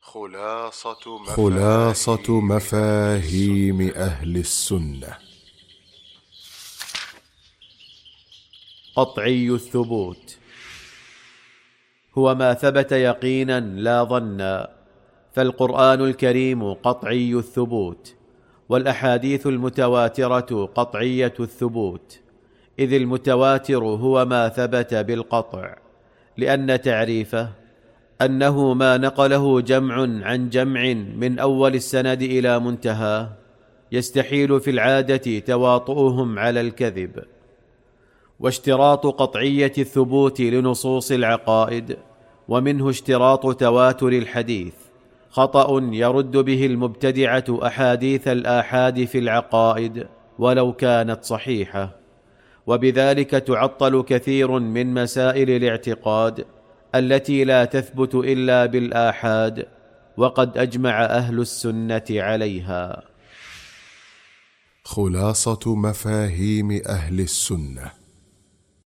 خلاصة مفاهيم أهل السنة. قطعي الثبوت هو ما ثبت يقينا لا ظنا، فالقرآن الكريم قطعي الثبوت، والأحاديث المتواترة قطعية الثبوت، إذ المتواتر هو ما ثبت بالقطع، لأن تعريفه أنه ما نقله جمع عن جمع من أول السند إلى منتهى، يستحيل في العادة تواطؤهم على الكذب. واشتراط قطعية الثبوت لنصوص العقائد، ومنه اشتراط تواتر الحديث، خطأ يرد به المبتدعة أحاديث الآحاد في العقائد ولو كانت صحيحة، وبذلك تعطل كثير من مسائل الاعتقاد التي لا تثبت إلا بالآحاد، وقد أجمع أهل السنة عليها. خلاصة مفاهيم أهل السنة.